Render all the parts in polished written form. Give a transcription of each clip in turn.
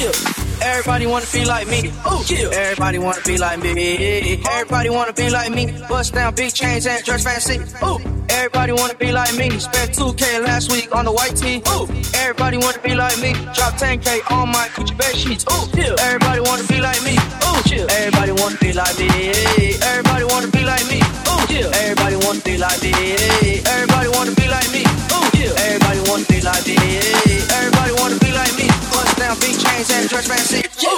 Everybody wanna be like me. Ooh, yeah. Everybody wanna be like me. Everybody wanna be like me. Bust down big chains and dress fancy. Ooh. Everybody wanna be like me. Spent 2K last week on the white tee. Ooh. Everybody wanna be like me. Drop 10K on my Gucci bed sheets. Ooh. Yeah. Everybody wanna be like me. Ooh. Yeah. Everybody wanna be like me. Everybody wanna be like me. Ooh. Yeah. Everybody wanna be like me. Everybody wanna be like me. Ooh. Yeah. Everybody wanna be like me. Everybody wanna be like me. Bust down big chains and dress fancy. Ooh.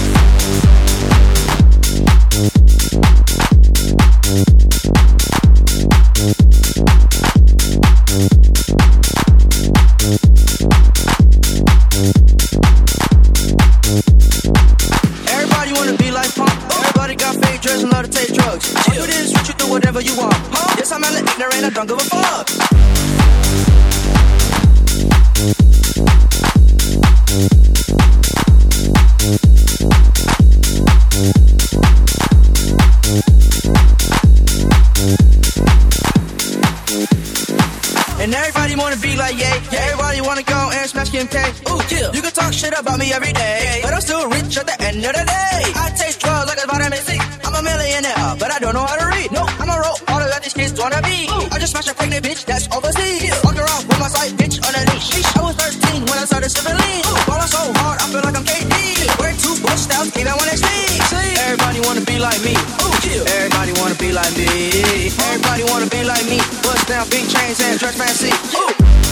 Everybody wanna be like Pump. Everybody got fake drugs and love to take drugs. You do this, what you do, whatever you want. Yes, I'm hella ignorant, I don't give a fuck. And everybody wanna be like Ye. Everybody wanna go and smash Kim K. Ooh, yeah. You can talk shit about me every day, but I'm still rich at the end of the day. I taste drugs like a vitamin C. I'm a millionaire, but I don't know how to read. No, I'm a role model that these kids wanna be. Ooh. I just smashed a pregnant bitch that's overseas. Yeah. Walk around with my side bitch underneath. I was 13 when I started sipping lean. Ballin' so hard, I feel like I'm KD. Wearing 2 Bush styles, even when it's me. Everybody wanna be like me. Ooh, yeah. Everybody wanna be like me. Everybody wanna be like me. Bust down big chains and dress fancy. Ooh.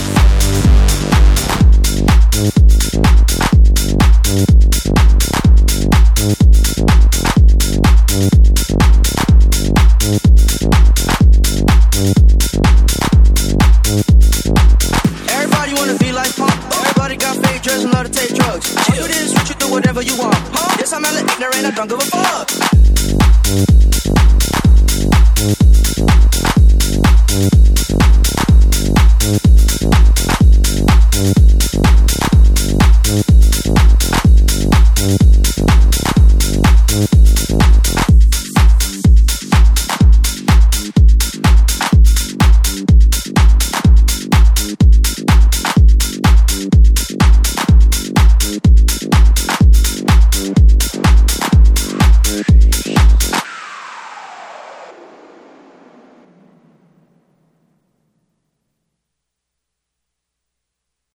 Everybody wanna be like Pump. Everybody got fake drugs and love to take drugs. You do this, what you do, whatever you want. Yes, I'm hella ignorant, I don't give a fuck.